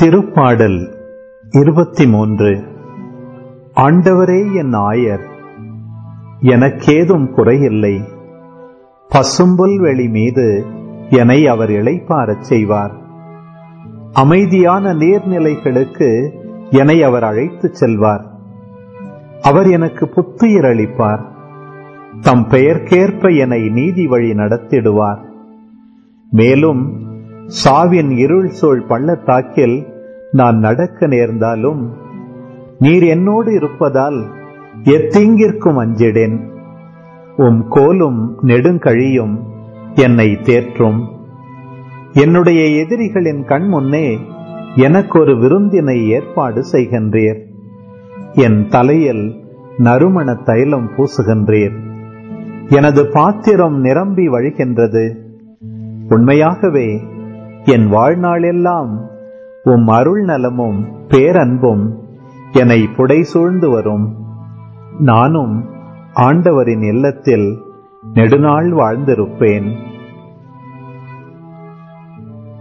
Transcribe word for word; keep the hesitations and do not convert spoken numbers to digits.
திருப்பாடல் இருபத்தி மூன்று. ஆண்டவரே என் ஆயர், எனக்கேதும் குறையில்லை. பசும்புல் வெளி மீது என்னை அவர் இளைப்பாறச் செய்வார். அமைதியான நீர்நிலைகளுக்கு என்னை அவர் அழைத்துச் செல்வார். அவர் எனக்கு புத்துயிர் அளிப்பார். தம் பெயர்க்கேற்ப என்னை நீதி வழி நடத்திடுவார். மேலும் சாவின் இருள் சூழ் பள்ளத்தாக்கில் நான் நடக்க நேர்ந்தாலும் நீர் என்னோடு இருப்பதால் எத்தீங்கிற்கும் அஞ்சிடேன். உம் கோலும் நெடுங்கழியும் என்னை தேற்றும். என்னுடைய எதிரிகளின் கண் முன்னே எனக்கு ஒரு விருந்தினை ஏற்பாடு செய்கின்றீர். என் தலையில் நறுமண தைலம் பூசுகின்றீர். எனது பாத்திரம் நிரம்பி வழிகின்றது. உண்மையாகவே என் வாழ்நாளெல்லாம் உம் அருள் நலமும் பேரன்பும் என்னை புடை சூழ்ந்து வரும். நானும் ஆண்டவரின் இல்லத்தில் நெடுநாள் வாழ்ந்திருப்பேன்.